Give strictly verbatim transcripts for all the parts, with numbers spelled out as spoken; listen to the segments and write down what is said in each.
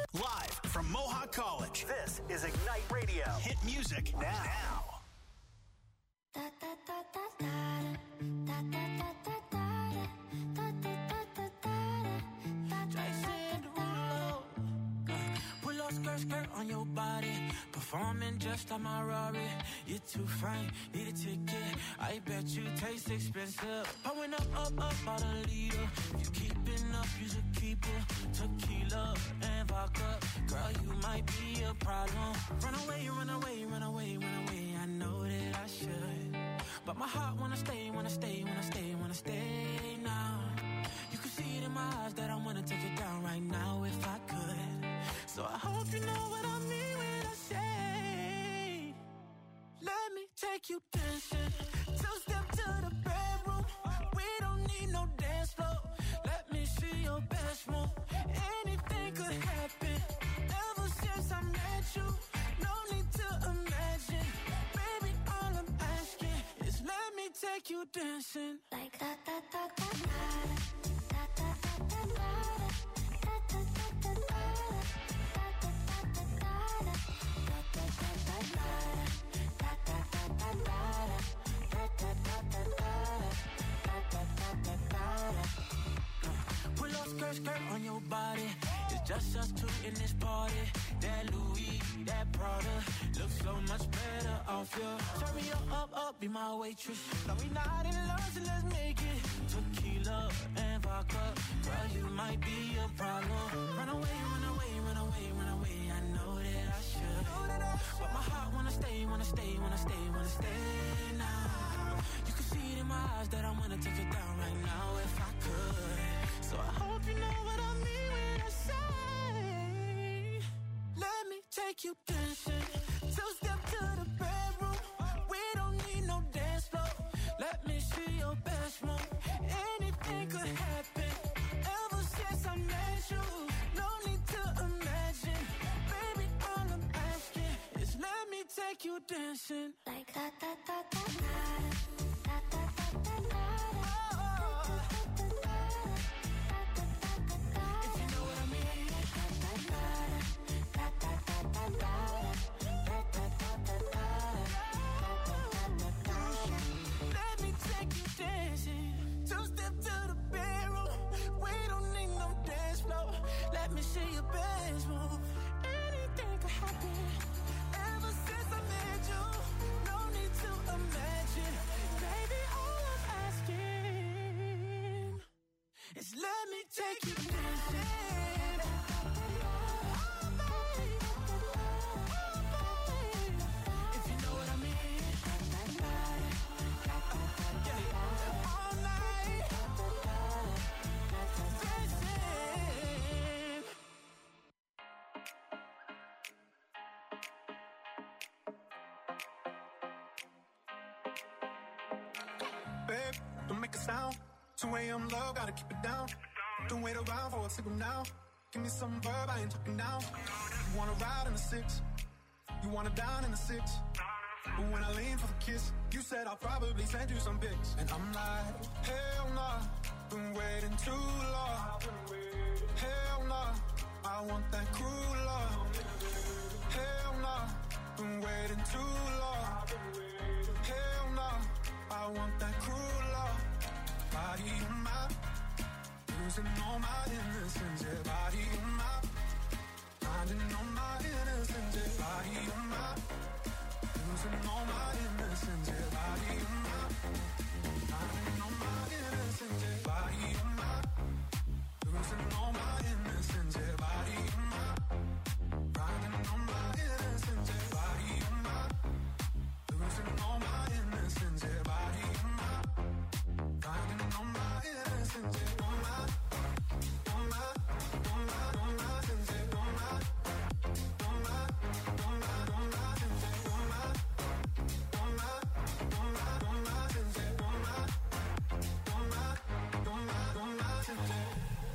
Live from Mohawk College, this is Ignite Radio. Hit music now. now. Da, da, da, da, da, da, da, da, skirt, skirt on your body, performing just like my Rari. You're too fine, need a ticket. I bet you taste expensive. Pouring up, up, up, out a leader. If you keeping up, you should keep it. Tequila and vodka, girl, you might be a problem. Run away, run away, run away, run away. I know that I should, but my heart wanna stay, wanna stay, wanna stay, wanna stay now. You can see it in my eyes that I wanna take it down right now if I could. So I hope you know what I mean when I say, let me take you dancing. Two-step to the bedroom. We don't need no dance floor. Let me see your best move. Anything could happen. Ever since I met you, no need to imagine. Baby, all I'm asking is let me take you dancing. Like da da da da da da da da da da. Pull up skirt, skirt on your body. It's just us two in this party. That Louis, that Prada looks so much better off you. Turn me up, up, up, be my waitress. No, we not in love, so let's make it. Tequila and vodka, girl, you might be a problem. Run away, run away, run away, run away. I know that I should, but my heart wanna stay, wanna stay, wanna stay, wanna stay now. You can see it in my eyes that I wanna take it down right now if I could. So I hope you know what I mean when I say, let me take you dancing. Two-step to the bedroom. We don't need no dance floor. Let me see your best move. Anything could happen. Ever since I met you, no need to imagine. Baby, all I'm asking is let me take you dancing. Like da da da da da da da da da da. Let me take you dancing. If you know what I mean. All night. Dancing. Babe, don't make a sound. two a.m. love, gotta keep it down. Don't wait around for a signal now. Give me some verb, I ain't talking now. You wanna ride in the six, you wanna down in the six. But when I lean for the kiss, you said I'll probably send you some pics. And I'm like, hell nah, been waiting too long. Hell nah, I want that cruel love. Hell nah, been waiting too long. Hell nah, I want that cruel love. Body on my, losing all my innocence, yeah. Body on my, finding all my innocence, yeah. Body on my, losing all my innocence, yeah. Body on my, finding all my innocence, yeah. Body on my, losing all my innocence, yeah. Body on my, finding all my innocence, yeah. Body on my, losing all my innocence, yeah. Body on my, finding all my innocence, yeah. On my, on my, on my, on my innocence, yeah. On my, on my, on my, on my innocence, yeah. On my, on my, on my, on my innocence, yeah. On my, on my, on my, on my innocence, yeah.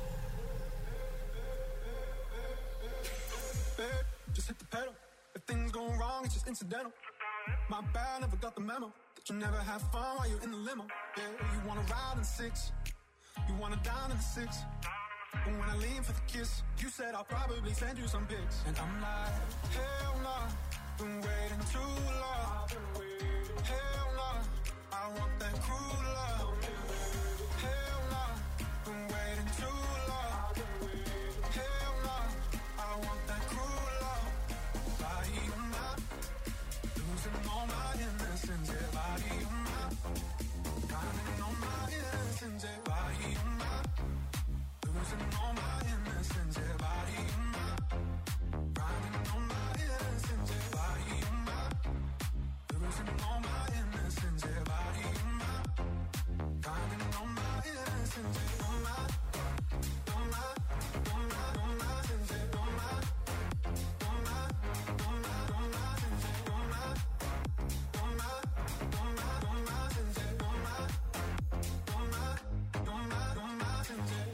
Babe, just hit the pedal. If things go wrong, it's just incidental. My bad, never got the memo that you never have fun while you're in the limo. Yeah, you wanna ride in the six, you wanna down in the six. But when I lean for the kiss, you said I'll probably send you some pics. And I'm like, hell nah, been waiting too long. Hell nah, I want that cruel love. Hell nah, been waiting too long. Hell nah, I want that cruel love. Body on my, losing all my innocence. Yeah, body on my, grinding on my innocence. Yeah, body on my, losing all my innocence. Yeah, body on my, grinding on my innocence. Yeah, body on my, losing all my innocence. Yeah, body on my, grinding on my innocence. Yeah, on my, on my, on my, on my, yeah, on my, on my, on my, on my, yeah, on my, on my, on my, on my, yeah, on my, on my, on my, on my, yeah.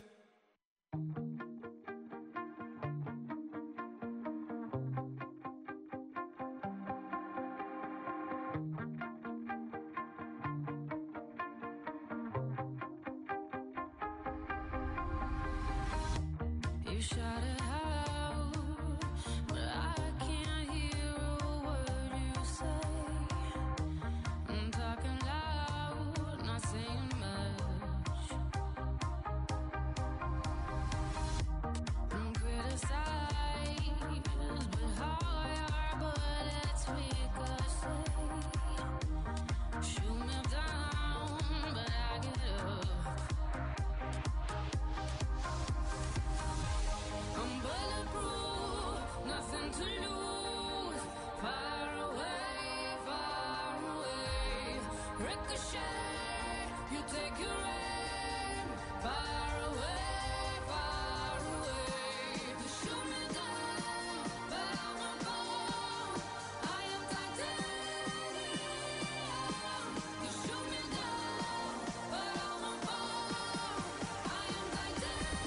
You shout it out, but I can't hear a word you say. I'm talking loud, not saying much. I'm criticized, but how your bullets ricochet. Shoot me down, but I get up. I'm bulletproof, nothing to lose. Far away, far away. Ricochet, you take your aim. Far away, far away. You shoot me down, but I won't fall. I am titanium. You shoot me down, but I won't fall. I am titanium.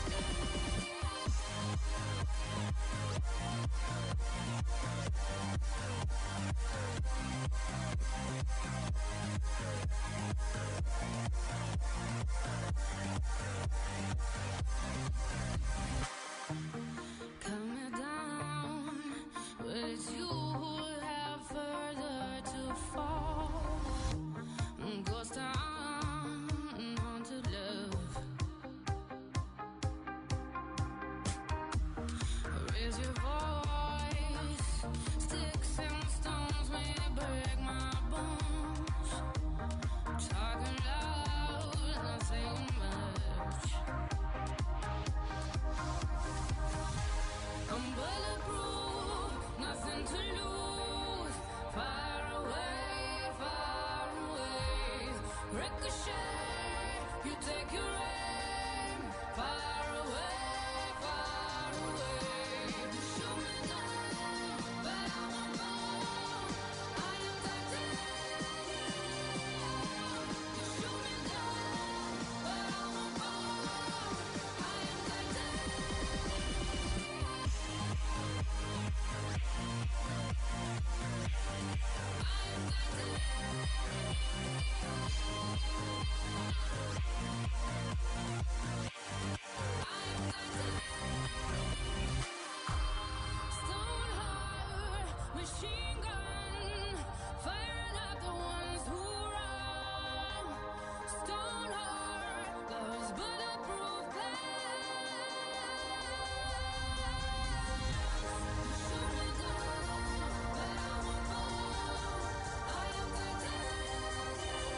Calm me down, but it's you who have further to fall. Ghost town, haunted love. Raise your voice, sticks and stones may break my bones. Talking loud, not saying much. I'm bulletproof, nothing to lose. Far away, far away. Ricochet, you take your aim. Far away, far away. You shoot me down, but I won't fall. I am titanium. You shoot me down, but I won't fall. I am titanium. Stone heart, machine gun, firing at the ones who run. Stone heart, love's bulletproof glass. Shoot me down, but I won't fall. I am titanium.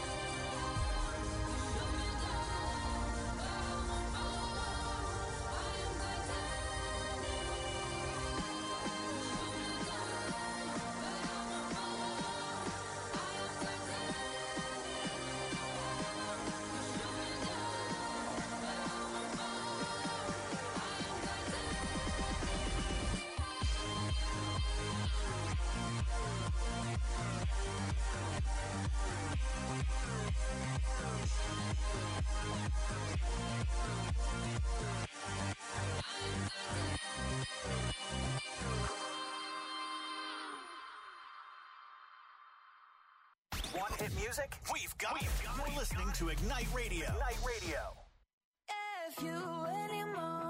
Shoot me down, but I won't fall. I am titanium. Shoot me down, but I won't fall. I am titanium. Shoot me down, but I won't fall. I am Want hit music? We've got it. You're listening to Ignite Radio. Ignite Radio. If you anymore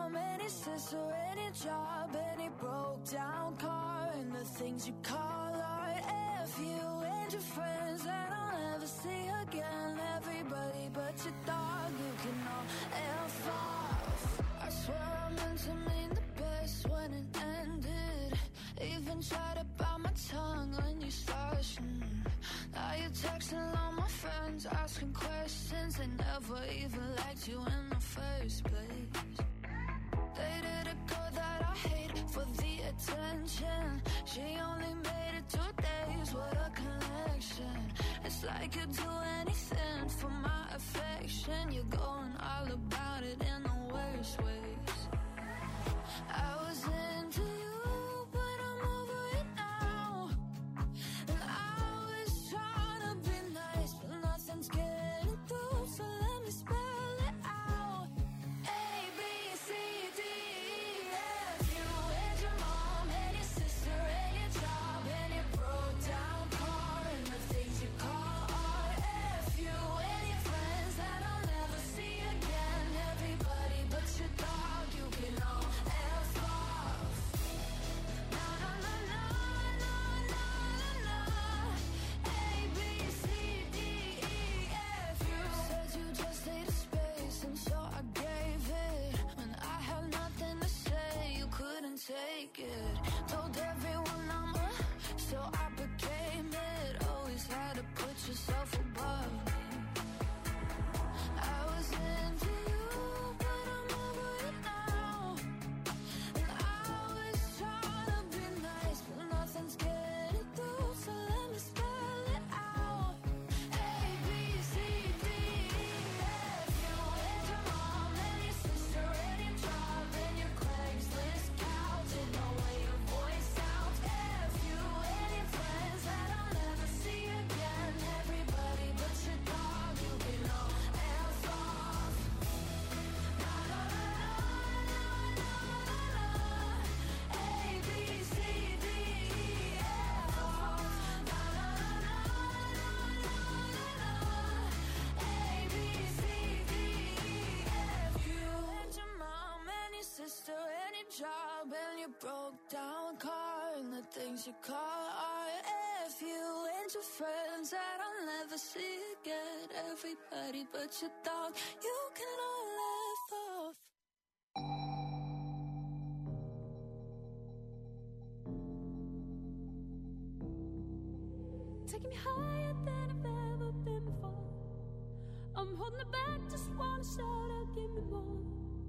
sister, any job, any broke down car, and the things you call art. F you and your friends that I'll never see again. Everybody but your dog, you can all F off. I swear I meant to mean the best when it ended. Even tried to bite my tongue when you started. Mm. Now you're texting all my friends, asking questions. They never even liked you in the first place. Dated a girl that I hate for the attention. She only made it two days, what a connection. It's like you'd do anything for my affection. You're going all about it in the worst ways. I was into you, but I'm over it now. And I was trying to be nice, but nothing's getting through, so let me spell it out. A, B, C, D, E, F. You and your mom and your sister and your job and your broke down car and the things you call art. F you and your friends that I'll never see again. Everybody but your dog, you can all F off. Na na na na na na na na. A, B, C, D, E, F. You said you just needed space, and so I gave it. When I had nothing to say, you couldn't take it. Told everyone I'm a, so I became it. Always had to put yourself above me. I was into you, but I'm over it now. And I was trying to be nice, but nothing's getting through, so let me spell it out. A, B, C, D, E, F. You and your mom and your sister and your job and your Craigslist couch and the way your voice sounds. F you and your friends that I'll never see again. Everybody but your dog, you can all F off. Na na na na na na na. A, B, C, D, E, F off. Na na na na na na na. A, B, C, D, E, F. You and your mom and your sister and your job and your broke down car and the things you call art. F you and your friends that I'll never see again. Everybody but your dog, you can all F off. Taking me higher than I've ever been before. I'm holding it back, just wanna shout out, give me more.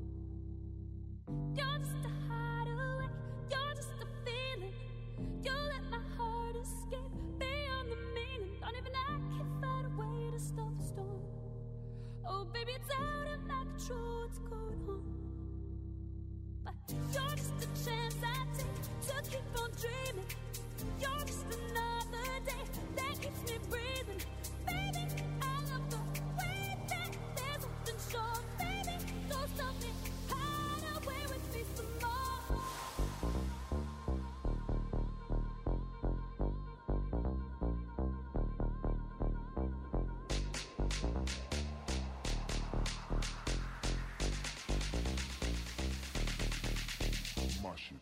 You're just a hideaway, you're just a feeling. You let my heart escape beyond the meaning. Don't even I can find a way to stop the storm. Oh baby, it's out of my control, what's going on? But you're just a chance I take to keep on dreaming. You're just another day that keeps me breathing. Baby, I love the way that there's something sure. Baby, don't stop me, hide away with me some more. My shit.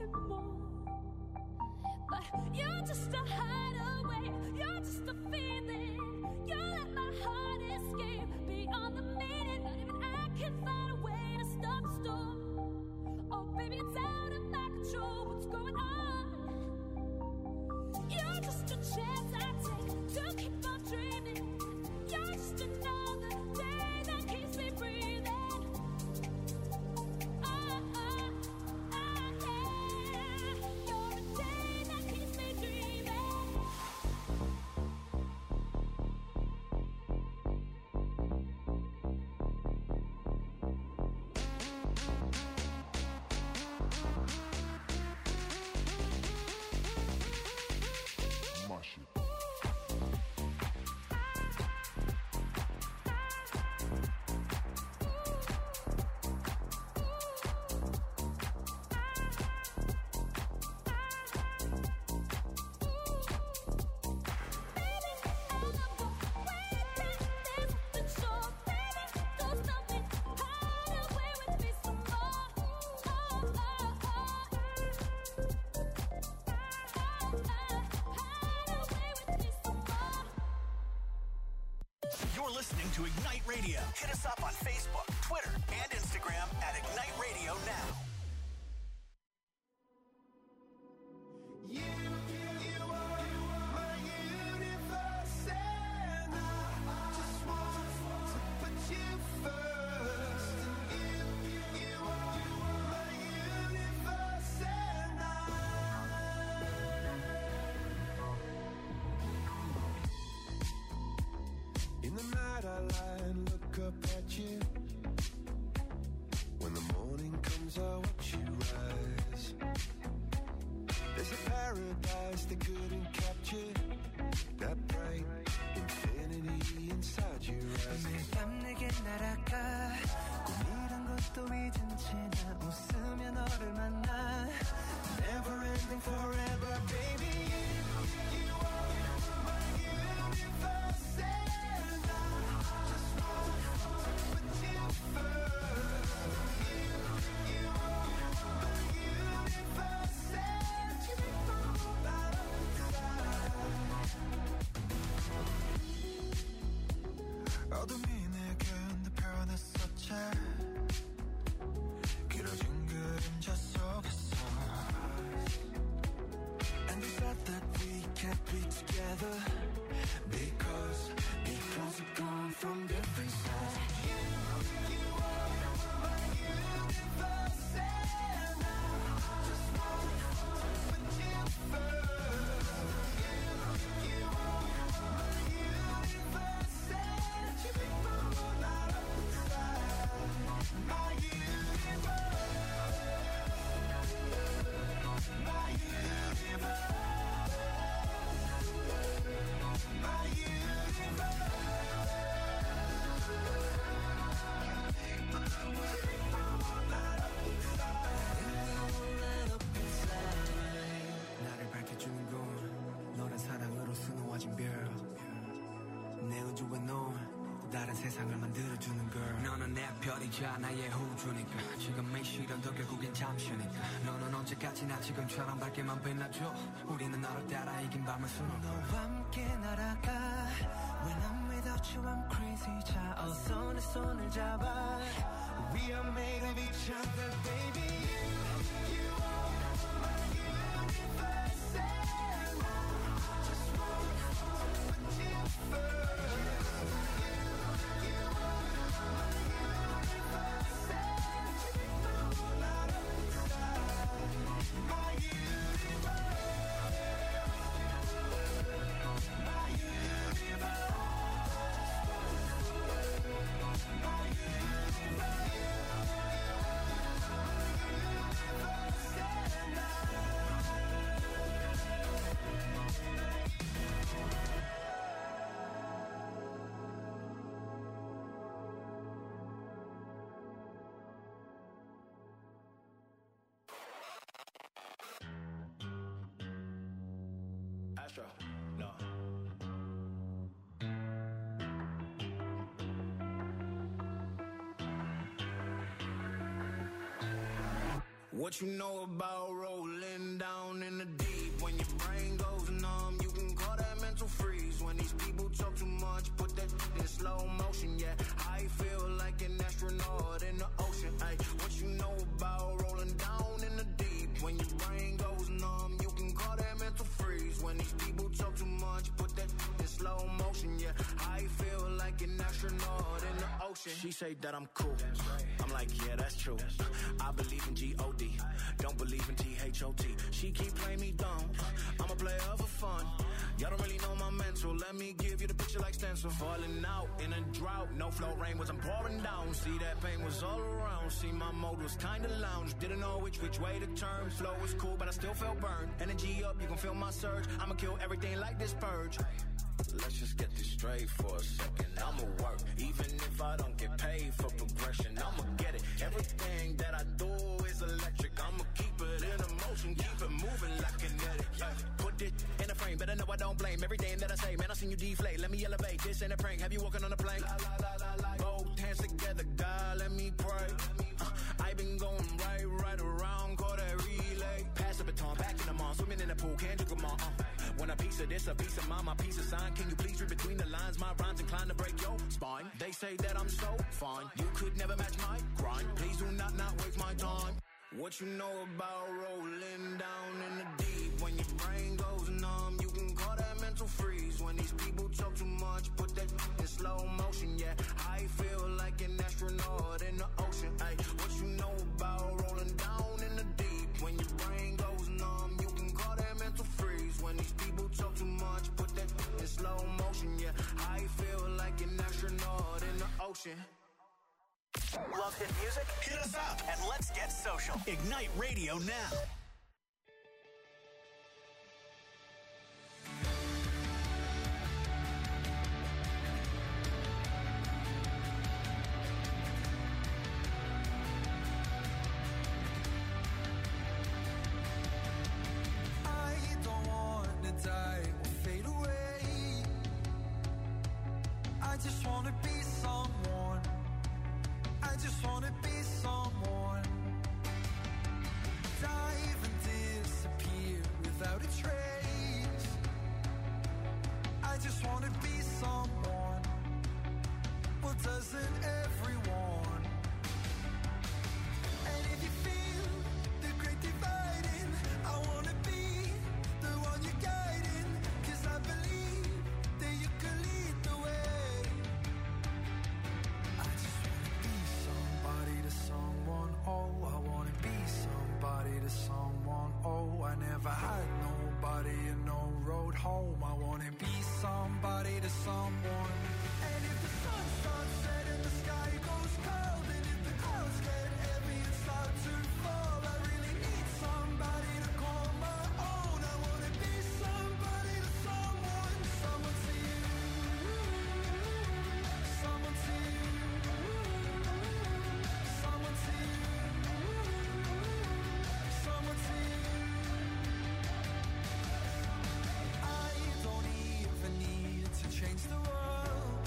wanted more. But you're just a hideaway, you're just a feeling. You let my heart escape beyond the meaning. Not even I can find a way to stop the storm. Oh baby, it's out of my control. What's going on? You're just a chance I take to keep on dreaming. You're just another day that keeps me breathing. Oh, oh, oh, yeah. You're a day that keeps me dreaming. Mash it. You're listening to Ignite Radio. Hit us up on Facebook, Twitter, and Instagram at Ignite Radio Now. You, you are my universe, and I just want to put you first. And you, you are my universe, and I. In the night I lie and look up at you. When the morning comes I watch you rise. There's a paradise they couldn't capture. That bright infinity inside your eyes. 매일 밤 내게 날아가 꿈이란 것도 잊은 채 나 웃으며 너를 만나 Never ending forever, baby. You, you are my universe, and I just want to put you first. You, you are my universe, and you make my whole light up inside. 어둠이 내게 내 변했었지. 길어진 그림자 속에서. And we said that we can't be together because because we've gone from different sides. You, you are my universe, and I just want to put you first. You, you are my universe, and you make my whole light up inside. My universe, my universe. My universe. 나를 밝혀주는 건 너란 사랑으로 수놓아진 별. 내 우주에 넌 또 다른 세상을 만들어주는 걸. 너는 내 별이자 나의 우주니까 지금 이 시련도 결국엔 잠시니까. 너는 언제까지나 지금처럼 밝게만 빛나줘. 우리는 너를 따라 이긴 밤을 수놓고 너와 함께 날아가. When I'm without you I'm crazy. 자 어서 내 손을 잡아. We are made of each other, baby. You are my universe, and I just want to put you first. You, you are my universe, and you make my whole light up inside. My universe, my universe, my universe. Astra, no. What you know about rolling down in the deep? When your brain goes numb, you can call that mental freeze. When these people talk too much, put that in slow motion, yeah. I feel like an astronaut in the ocean, ay. What you know about rolling down in the deep? When your brain goes numb, you can call that mental freeze. When these people talk too much, put that in slow motion, yeah. I feel like an astronaut in the ocean. She say that I'm cool. I'm like, yeah, that's true. I believe in G O D. Don't believe in T H O T. She keep playing me dumb. I'm a player for fun. Y'all don't really know my mental. Let me give you the picture like stencil. Falling out in a drought. No flow rain was I'm pouring down. See that pain was all around. See my mode was kinda lounge. Didn't know which which way to turn. Flow was cool, but I still felt burned. Energy up, you can feel my surge. I'ma kill everything like this purge. Let's just get this straight for a second. I'ma work, even if I don't get paid for progression. I'ma get it. Everything that I do is electric. I'ma keep it in a motion, keep it moving like kinetic. Ay, put it in a frame, better know I don't blame everything that I say. Man, I seen you deflate. Let me elevate. This ain't a prank. Have you walking on a plane? La, la, la, la, la. Both hands together, God, let me pray. Uh, I been going right, right around, call that relay. Pass the baton, back in the mall, swimming in the pool, can't drink them all. Uh. Want a piece of this, a piece of mine, my piece of sign. Can you please read between the lines? My rhymes inclined to break your spine. They say that I'm so fine. You could never match my grind. Please do not not waste my time. What you know about rolling down in the deep? When your brain goes numb, you can call that mental freeze. When these people talk too much, put that in slow motion, yeah. I feel like an astronaut in the ocean, ay. What you know about rolling down in the deep? When your brain goes numb, you can call that mental freeze. When these people talk too much, put that in slow motion, yeah. I feel like an astronaut in the ocean. Love hit music? Hit us up and let's get social. Ignite Radio now. I don't wanna die or fade away. I just wanna be someone. I just wanna be someone. Dive and disappear without a trace. I just wanna be someone. Well, doesn't everyone? And if you feel the great dividing, I wanna be the one you're guiding. 'Cause I believe that you can lead the way. I just wanna be somebody to someone, oh, I wanna be somebody to someone, oh, I never had nobody and no road home, I wanna be somebody to someone. And if the sun starts setting, the sky goes cold, and if the clouds get heavy and start to fall, I really need somebody to call my own. I wanna be somebody to someone, someone to you, someone to you. Someone to you, someone to you. I don't even need to change the world.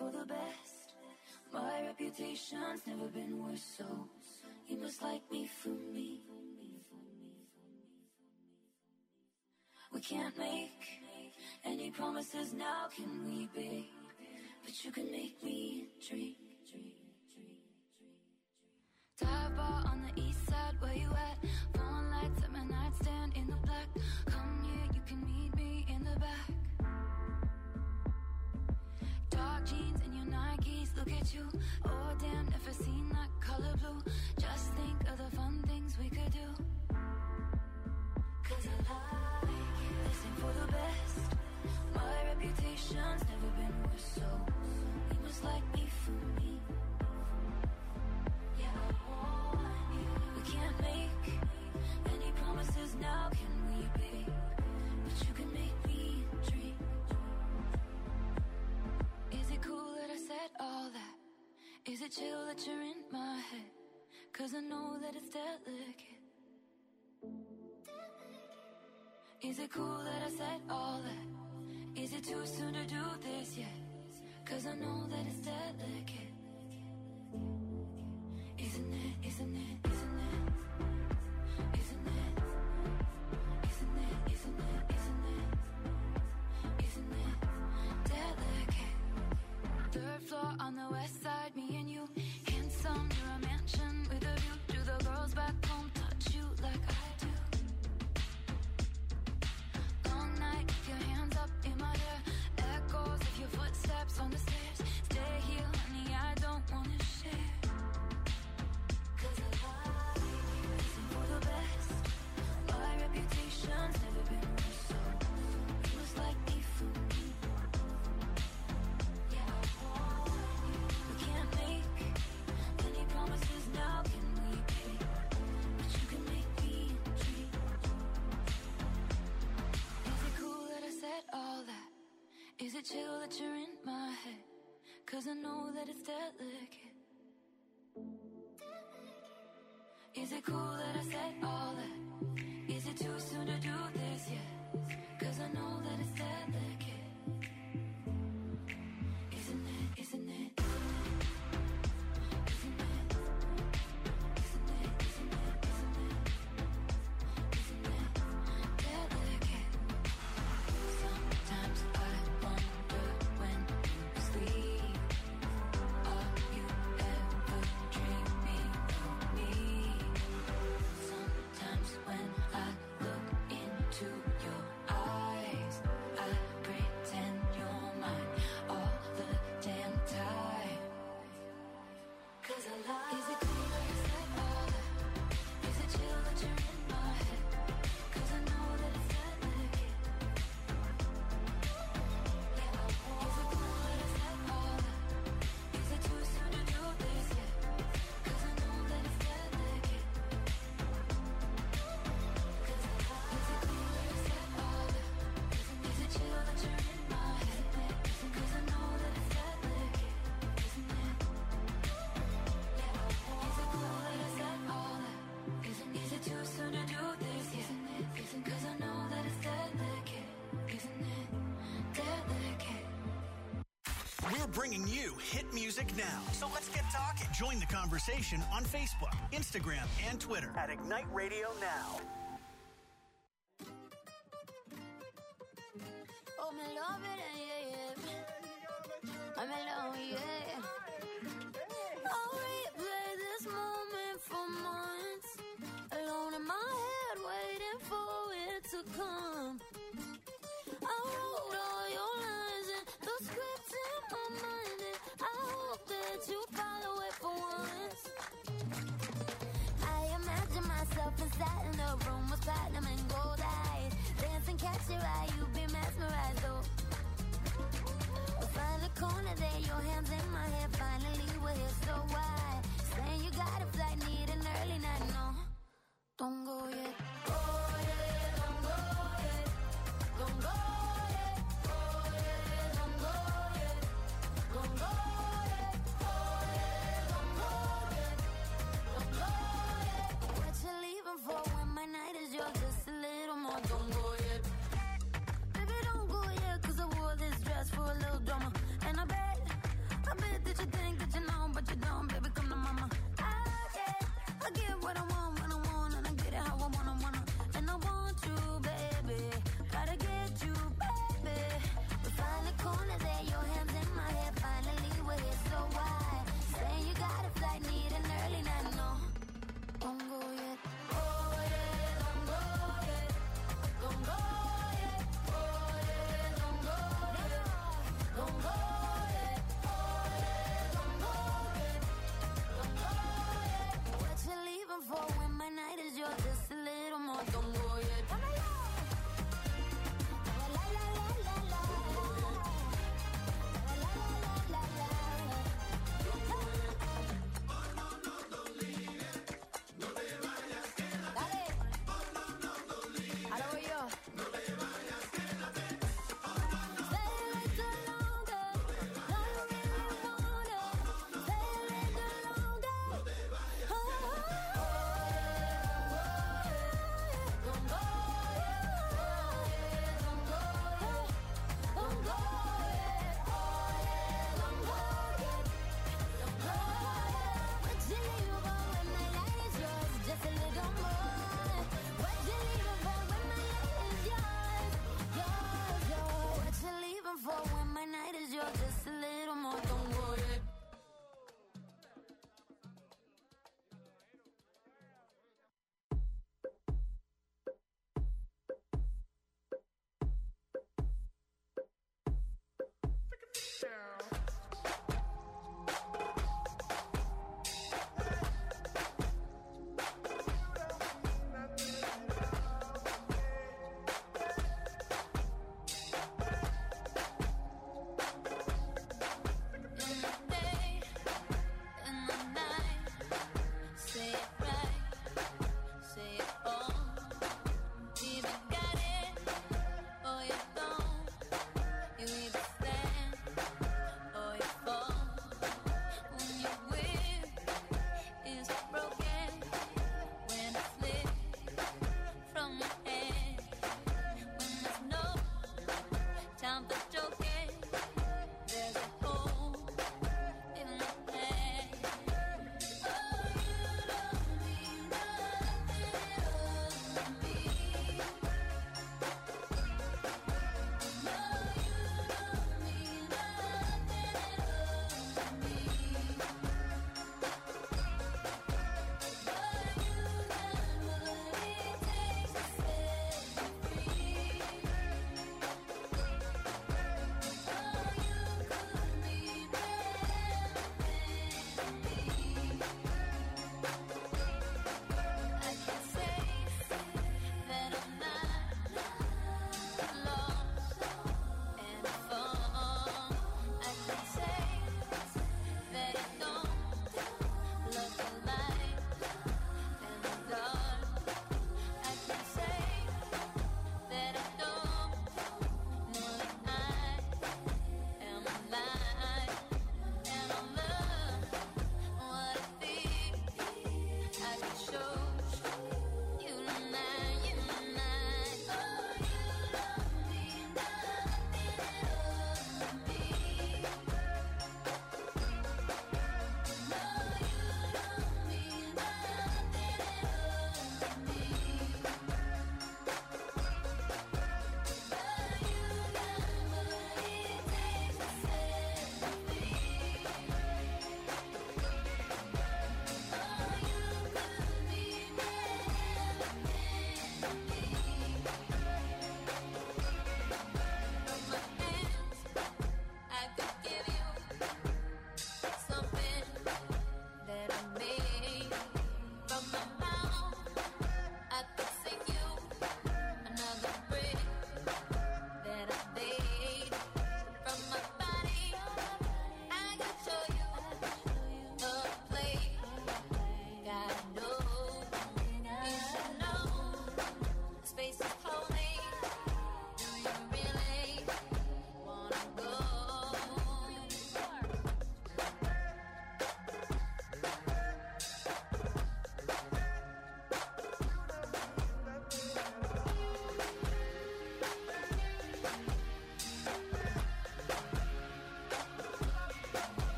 for the best. My reputation's never been worse, so you must like me for me. We can't make any promises now, can we, babe? But you can make me dream. Dive bar on the east side, where you at? Phone lights at my nightstand in the black. Come here, you can meet me in the back. Dark jeans and your Nikes, look at you. Oh damn, never seen that color blue. Just think of the fun things we could do. Cause I like you. Listen for the best. My reputation's never been worse, so you must like me for me. Yeah, I want you. We can't make any promises now, can we, babe? But you can make me dream. Is it cool that I said all that? Is it chill that you're in my head? Cause I know that it's delicate. Is it cool that I said all that? Is it too soon to do this yet? Cause I know that it's delicate. Isn't it, isn't it, isn't it? Isn't it? Isn't it, isn't it, isn't it? Isn't it delicate? Third floor on the west side, me and you. Handsome, you're a mansion with a view. Do the girls back home touch you like I do? Long night, keep your hands up in my hair. Echoes of your footsteps on the stairs. Stay here, honey, I don't wanna share. Cause I like you. Listen for the best. My reputation's never been worse, so you must like me for me. Yeah, I want you. We can't make any promises now, can we, babe? But you can make me dream. Is it cool that I said all that? Is it chill that you're in my head? Cause I know that it's delicate. Is it cool that I said all that? Is it too soon to do this yet? Cause I know that it's delicate. Isn't it, isn't it, isn't it? Isn't it? Isn't it, isn't it, isn't it? Isn't it delicate? Sometimes I wonder when you sleep, are you ever dreaming of me? Sometimes when I look into your eyes, I pretend you're mine all the damn time. Cause I like. Is it cool that I said all that? Is it chill that you're in my head? Cause I know that it's delicate. Yeah, I want. Is it cool that I said all that? Is it too soon to do this yet? Cause I know that it's delicate. Cause I like. Is it cool that I said all that? Is it chill that you're in my head? Cause I know that it's delicate. Isn't it? Yeah, I want. Is it cool that I said all that? Isn't, is it too soon to do this yet? Isn't it? Isn't, cause I know that it's delicate. Isn't it? Delicate. We're bringing you hit music now. So let's get talking. Join the conversation on Facebook, Instagram, and Twitter at Ignite Radio Now. Oh, me love it, yeah, yeah. I'm alone, yeah. I'll replay this moment for months. Alone in my head, waiting for it to come. I wrote all your lines and the script in my mind, and I hope that you follow it for once. I imagine myself inside in a room with platinum and gold eyes. Dance and catch your eye, you be mesmerized, though. We'll find a corner there, your hands in my hair. Finally, we're here, so why? Saying you got a flight, need an early night, no. Don't go yet. Go yet, don't go yet. Don't go yet. Go yet, don't go yet. Don't go yet. Go yet, don't go yet. Don't go yet. What you leaving for when my night is yours? Just a little more. Don't go yet. Baby, don't go yet, cause I wore this dress for a little drama. And I bet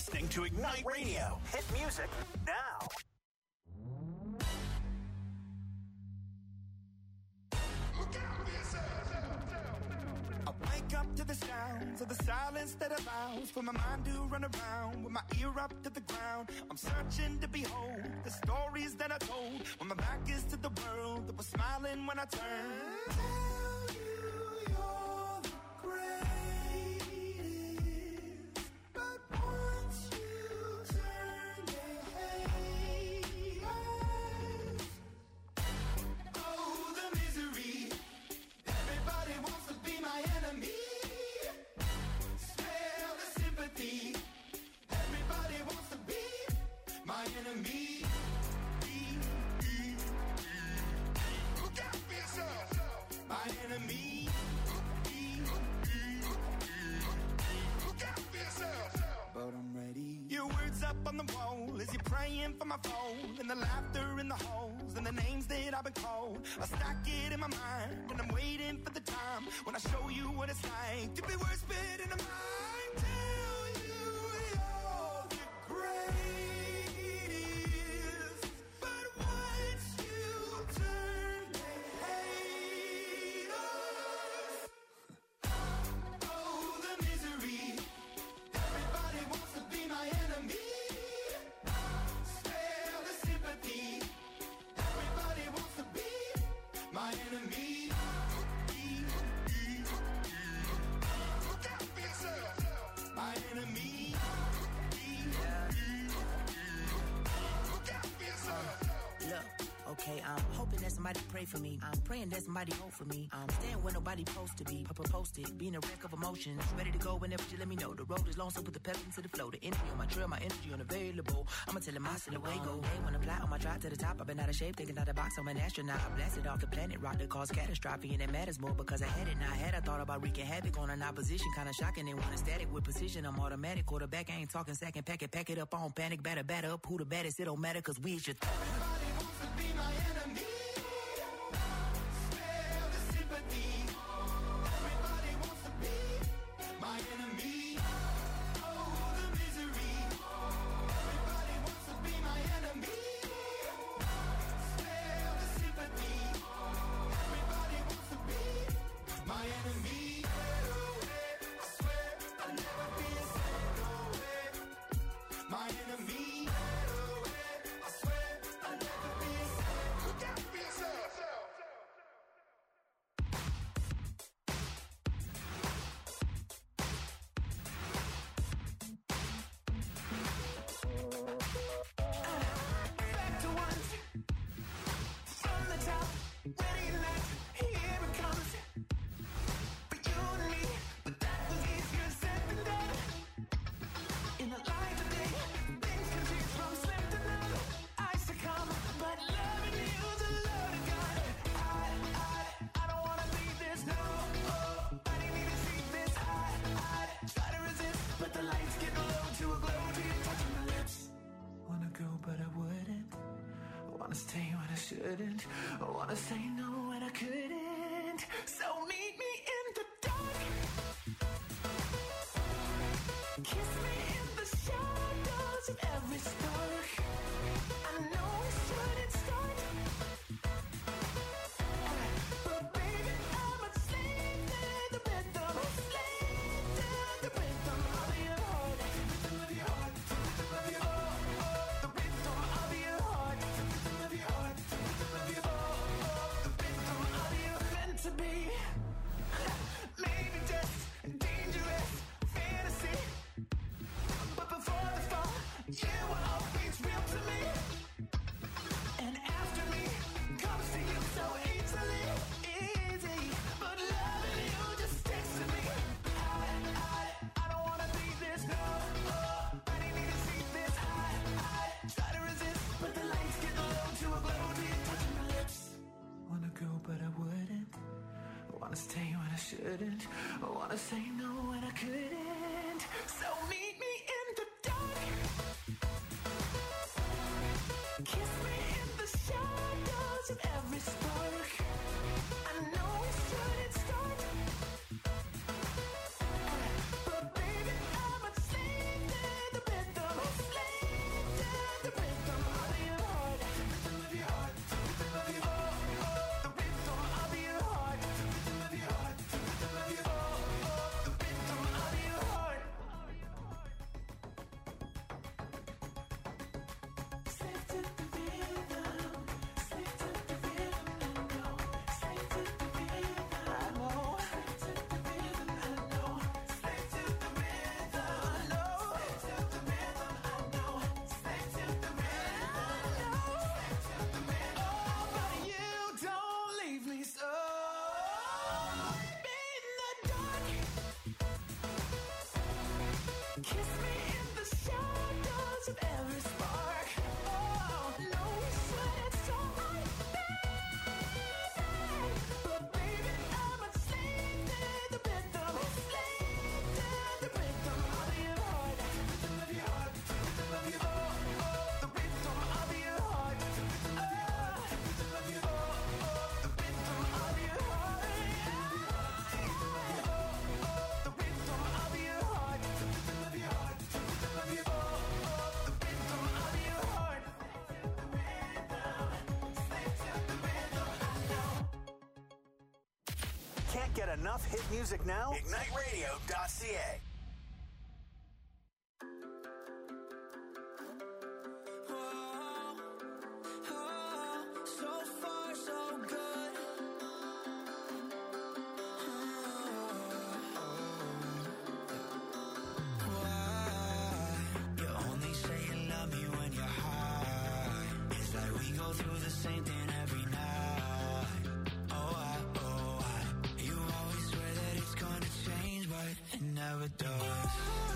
listening to Ignite Radio. Hit music now. I wake up to the sounds of the silence that allows for my mind to run around with my ear up to the ground. I'm searching to behold the stories that I told when my back is to the world that was smiling when I turned. Tell you you're the greatest, but once you turn, they hate us. Oh, the misery. Everybody wants to be my enemy. Smell the sympathy. Everybody wants to be my enemy. Look out for yourself. My enemy. Look out for yourself. But I'm ready. Your words up on the wall as you're praying for my phone, and the laughter in the halls and the names that I've been called. I stack it in my mind and I'm waiting for the time when I show you what it's like to be worse fit in a mind. Tell you you're the greatest, but once you turn, they hate us. Oh, the misery. Everybody wants to be my enemy. Spare the sympathy. Everybody wants to be my enemy. Look out for yourself. My enemy. Look out for yourself. Look, okay, I'm hoping that somebody pray for me. I'm praying that somebody hope for me. I'm staying where nobody supposed to be. Papa posted, being a wreck of emotions. Ready to go whenever you let me know. The road is long, so put the pedal into the flow. The energy on my trail, my energy unavailable. I'ma tell him I still away go. Hey, when I fly on my drive to the top, I've been out of shape, thinking out the box. I'm an astronaut. I blasted off the planet, rock that caused catastrophe, and it matters more because I had it. Now I had I thought about wreaking havoc on an opposition, kinda shocking. And when it's static with precision, I'm automatic. Quarterback, I ain't talking second. Pack it, pack it up on panic, batter, batter up. Who the baddest? It don't matter, cause we is your th- Everybody wants to be my enemy. Spare the sympathy. Everybody wants to be my enemy. Oh, the misery. Everybody wants to be my enemy. Spare the sympathy. Everybody wants to be my enemy. I swear I'll never be a single way. My enemy. I swear I'll never be a single. Look out for yourself. Back to once. From the top. Ready left. Here it comes. For you and me. But that was easier said than done. In the light of day, things can change from slim to none. I succumb, but loving you's a load of gun. I, I, I don't wanna leave this, no. Oh, I didn't even see this. I, I try to resist, but the lights get low to a glow to you touching my lips. Wanna go, but I wouldn't. Wanna stay when I shouldn't. Wanna say no when I couldn't. So meet me in the dark. Kiss me in the shadows of every spark. I know we shouldn't start, but baby, I'm a slave to the rhythm, slave to the rhythm of your heart, rhythm of your heart, rhythm of your oh, oh, the rhythm of your heart, rhythm of your heart, rhythm of your oh, oh, the rhythm of your meant to be. Maybe just dangerous fantasy. But before the fall, you were always real to me. And after me comes to you so easily, easy. But loving you just sticks to me. I, I, I don't wanna be this, no. Oh, I didn't even see this. I, I try to resist, but the lights get low to a glow to you touching my lips. Wanna go, but I wouldn't. Wanna stay when I shouldn't. Wanna say no when I couldn't. So meet me in the dark. Kiss me in the shadows of every spark. I know we shouldn't start, but baby, I'm a slave to the rhythm. get enough hit music now? ignite radio dot c a. So far, so good. Why? You only say you love me when you're high. It's like we go through the same thing every night. Oh, I, oh, I. You always swear that it's gonna change, but it never does.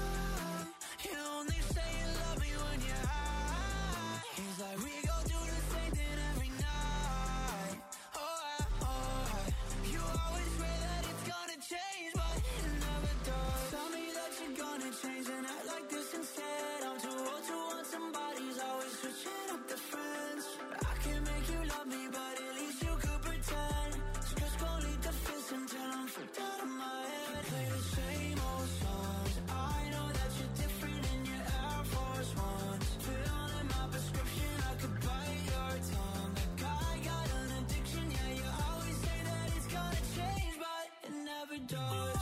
You only say you love me when you're high. It's like we go through the same thing every night. Oh, I, oh, I. You always swear that it's gonna change, but it never does. Tell me that you're gonna change and act like this instead. I'm too old to want somebody's always switching up the friends. I can make you love me, but at least you could pretend. So just go lead the fist until I'm freaked out of my head. Play the same old songs. I know that you're different in your Air Force Ones. Fill in my prescription, I could bite your tongue. That guy got an addiction, yeah, you always say that it's gonna change, but it never does.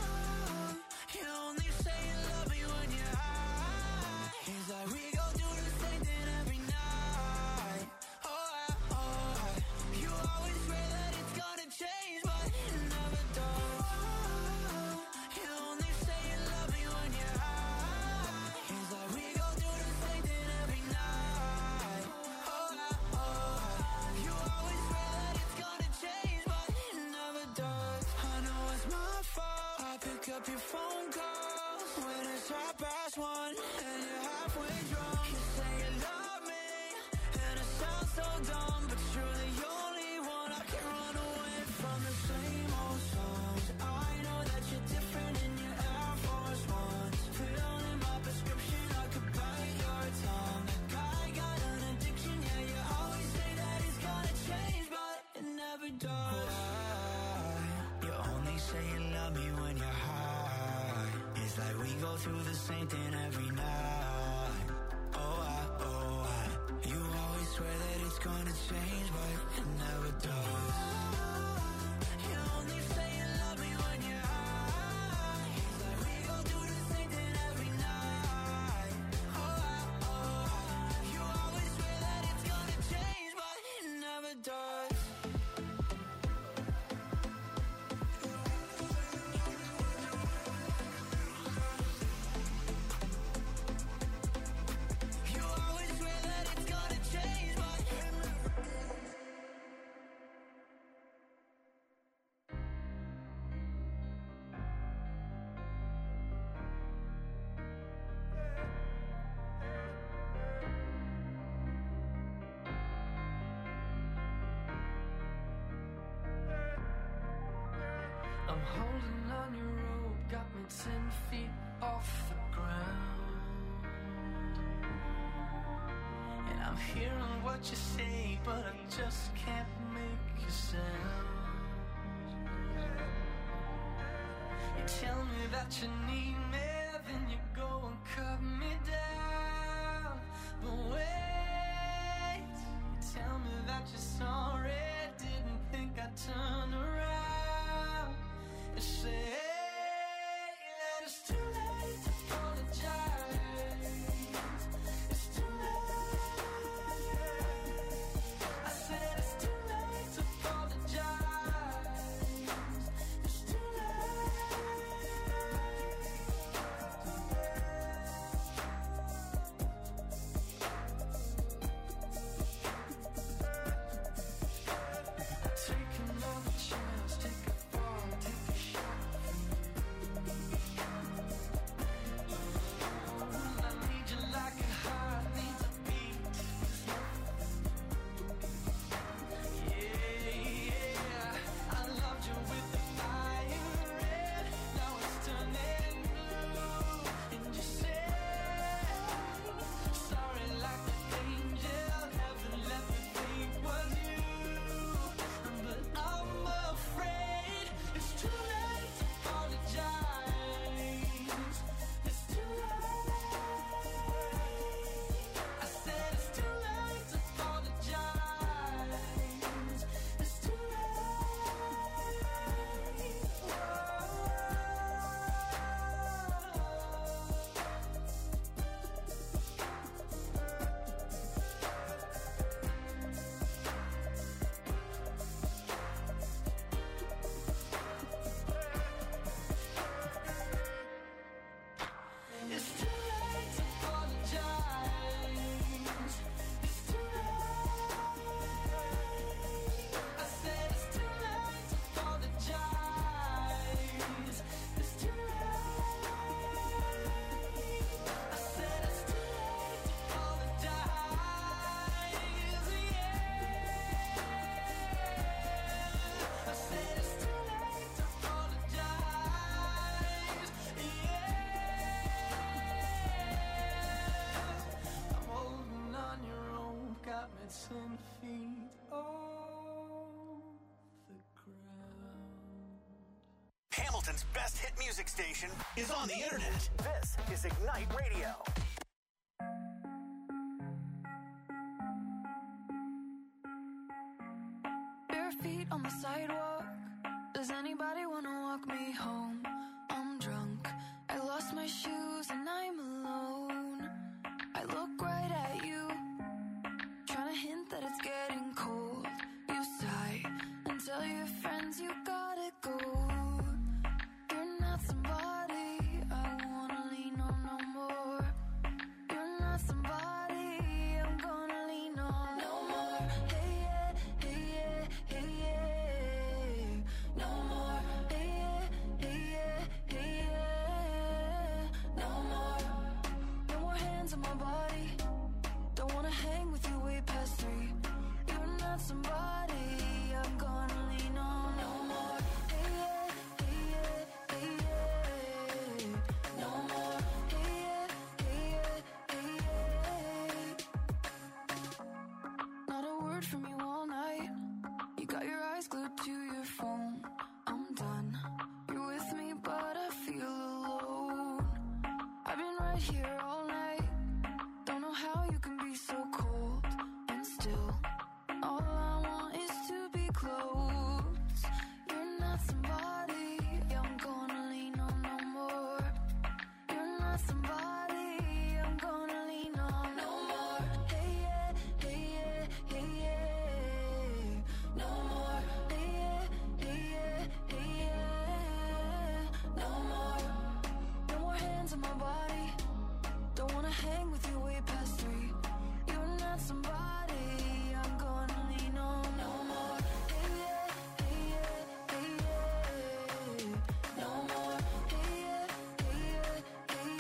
You only say you love me when you're high. It's like we go through the same thing every night. Oh, I, oh, I. You always swear that it's gonna change, but it never does. You only say you love me when you're high. It's like we go through the same thing every night. Oh, I, oh, I. You always swear that it's gonna change, but it never does. I know it's my fault. I pick up your phone calls when it's half past one and you're halfway drunk. You say you love me and it sounds so dumb, but you're the only one I can run away from. The same old songs. I know that you're different in your Air Force Ones. Fill in my prescription, I could bite your tongue. That guy got an addiction, yeah, you always say that it's gonna change, but it never does. Why? You only say you love me when you're high. It's like we go through the same thing every night. Oh, I, oh, I. You always swear that it's gonna change, but it never does. You only say you love me when you're high. It's like we go through the same thing every night. Oh, I, oh, I. You always swear that it's gonna change, but it never does. You always swear that it's gonna change, but I'm holding on your rope, got me ten feet off the ground. And I'm hearing what you say, but I just can't make a sound. You tell me that you need me, then you go and cut me down. But wait, you tell me that you're sorry, didn't think I'd turn around. You say that it's too late to apologize. It's too late. I said it's too late to apologize. It's too late. Hamilton's best hit music station is on the internet. This is Ignite Radio. Bare feet on the sidewalk. Does anybody wanna walk me home? I'm drunk. I lost my shoes and I'm alone. I look right at you, trying to hint that it's getting cold. You sigh and tell your friends you gotta go. You're not somebody I wanna lean on no more. You're not somebody I'm gonna lean on no more. Hey yeah, hey yeah, hey yeah. No more. Hey yeah, hey yeah, hey yeah. No more. No more hands on my body. Don't wanna hang with you way past three. You're not somebody I'm gonna lean on no more. Hey yeah, hey yeah, hey yeah. No more. Hey yeah, hey yeah, hey yeah. Not a word from you all night. You got your eyes glued to your phone. I'm done. You're with me, but I feel alone. I've been right here all night. Don't know how you can be so cold and still. All I want is to be close. You're not somebody I'm gonna lean on no more. You're not somebody I'm gonna lean on no more. Hey yeah, hey yeah, hey yeah. No more. Hey yeah, hey yeah, hey yeah. No more. No more hands on my body. Don't wanna hang with you way past three. You're not somebody I'm gonna lean on no more. Hey yeah, hey yeah, hey yeah. No more. Hey yeah, hey yeah, hey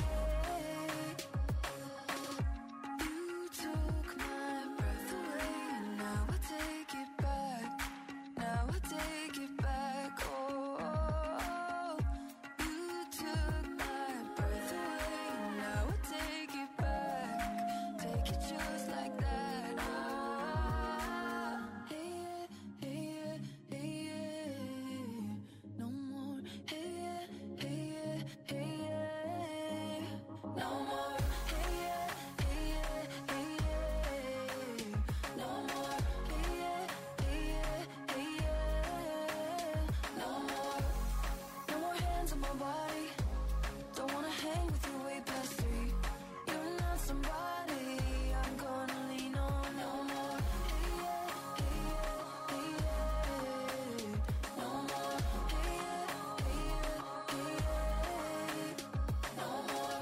yeah. You took my breath away and now I take it back. Now I take it back. Oh, oh, oh. You took my breath away and now I take it back. Take it just like that. Ah, hey yeah, hey yeah, hey yeah. No more. Hey yeah, hey yeah, hey yeah. No more. Hey yeah, hey yeah, hey yeah. No more. Hey yeah, hey yeah, hey yeah. No more. No more hands on my body. Don't wanna hang with you way past three. You're not somebody I'm gonna lean on no more. Hey yeah, hey yeah, hey yeah. No more. Hey yeah, hey yeah, hey yeah. No more.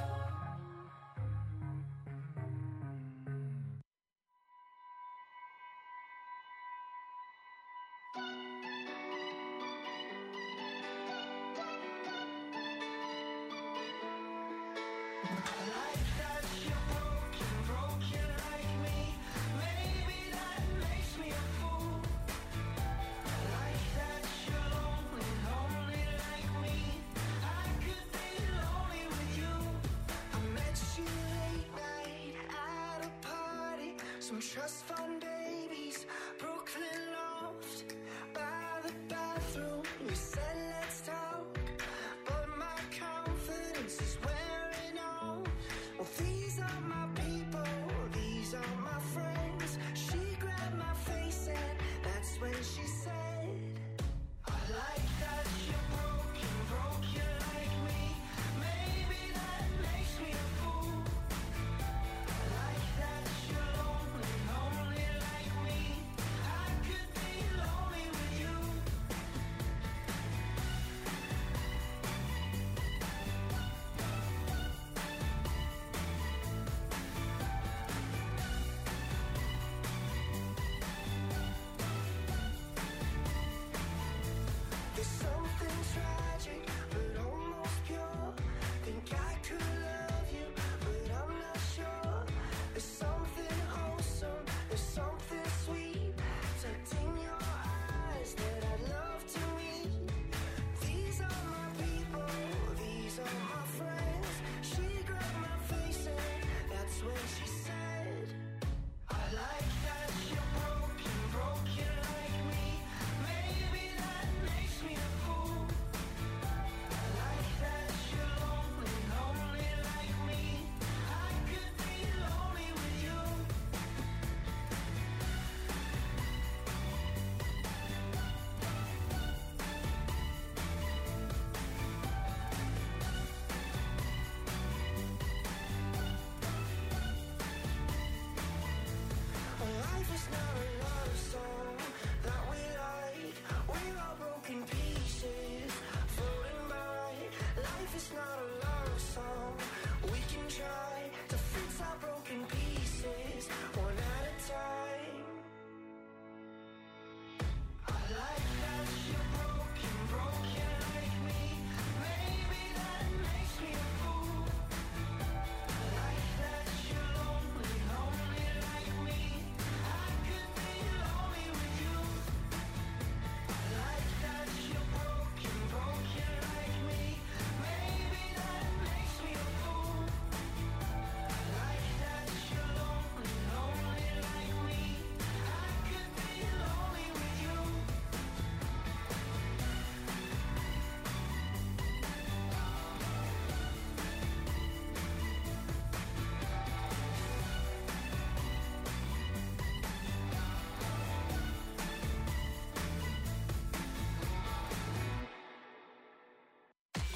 Like that you're broken, broken like me. Maybe that makes me a fool. Like that you're lonely, lonely like me. I could be lonely with you. I met you late night at a party. Some trust fund babies, Brooklyn loft. By the bathroom, you said let's talk. But my confidence is wearing off. Well, these are my people, these are my friends. She grabbed my face and that's when she said, I like that you're broken, broken like me. Maybe that makes me a fool. I like that you're lonely, lonely like me. I could be lonely with you. There's something tragic, but almost pure. Think I could love you, but I'm not sure. There's something wholesome, there's something sweet tucked in your eyes that I'd love to meet. These are my people, these are my friends. She grabbed my face and that's when she said, I like that you're broken, broken like me. Maybe that makes me a fool.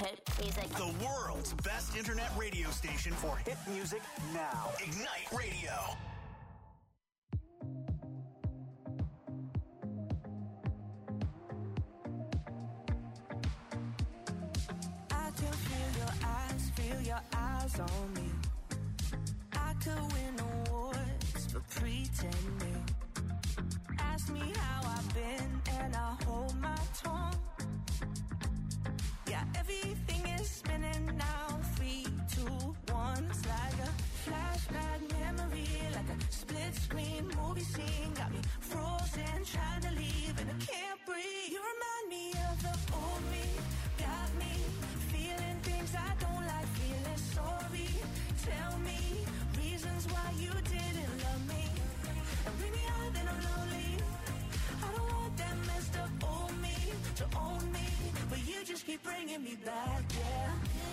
hit music. The world's best internet radio station for hit music now. Ignite Radio. I can feel your eyes, feel your eyes on me. I could win awards for pretending. Ask me how I've been and I hold my tongue. Yeah, everything is spinning now. Three, two, one. It's like a flashback memory, like a split screen movie scene. Got me frozen, trying to leave and I can't breathe. You remind me of the old me. Got me feeling things I don't like, feeling sorry. Tell me reasons why you didn't love me. And bring me out, then I'm lonely. I don't want that messed up old me to own me, but you just keep bringing me back, yeah.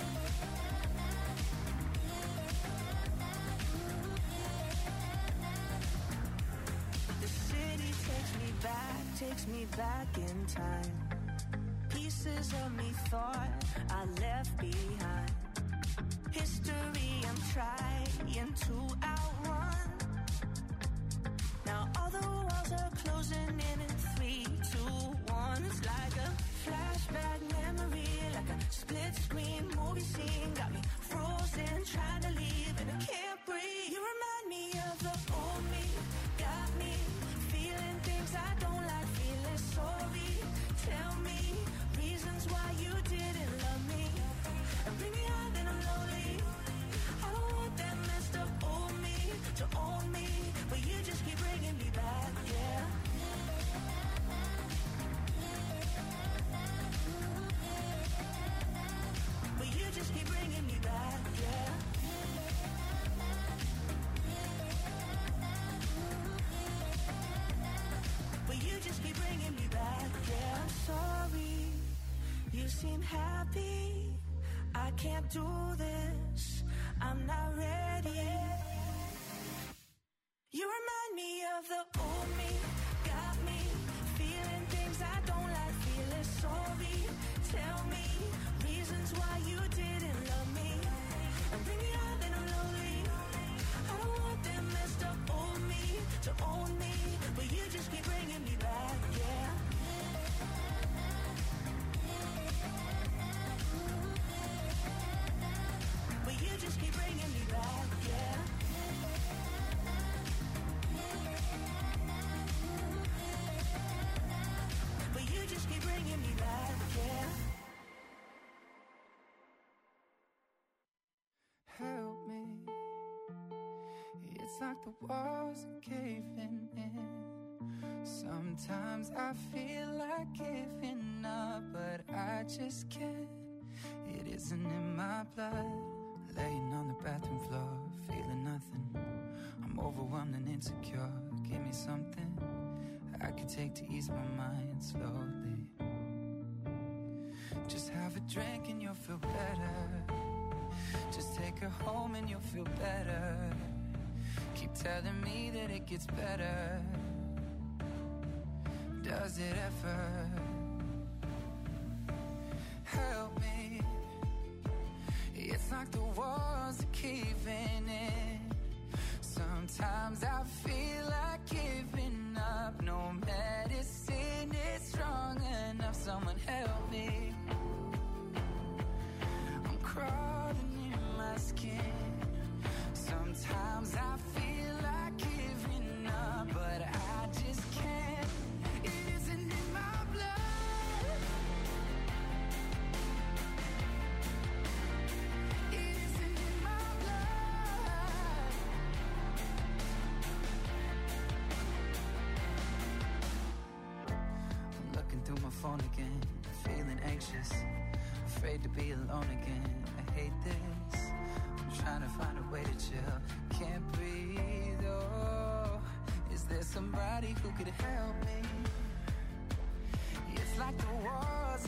The city takes me back, takes me back in time. Pieces of me thought I left behind. History I'm trying to outrun. Now all the walls are closing in in three, two, one. It's like a flashback memory, like a split screen movie scene. Got me frozen, trying to leave and I can't breathe. You remind me of the old me. Got me feeling things I don't like, feeling sorry. Tell me reasons why you didn't love me. And bring me out, then I'm lonely. I don't want that messed up old me to own me, but you just keep bringing me back, yeah. But you just keep bringing me back, yeah. But you just keep bringing me back, yeah. I'm sorry, you seem happy. I can't do this, I'm not ready. You remind me of the old me. Got me feeling things I don't like, feeling sorry. Tell me reasons why you didn't love me. And bring me out, then I'm lonely. I don't want that messed up old me to own me, but you just keep bringing me back, yeah. But you just keep bringing me back, yeah. But you just keep bringing me back, yeah. Help me. It's like the walls are caving in. Sometimes I feel like giving up, but I just can't. It isn't in my blood. Laying on the bathroom floor, feeling nothing. I'm overwhelmed and insecure. Give me something I could take to ease my mind slowly. Just have a drink and you'll feel better. Just take her home and you'll feel better. Keep telling me that it gets better. Does it ever? Help me. It's like the walls are caving in. Sometimes I feel like giving up. No medicine is strong enough. Someone help me. I'm crawling in my skin. Sometimes I feel like giving up, but I just can't. It isn't in my blood. It isn't in my blood. I'm looking through my phone again, feeling anxious, afraid to be alone again. I hate this. I'm trying to find a way to chill. Can't breathe, oh. Is there somebody who could help me? It's like the walls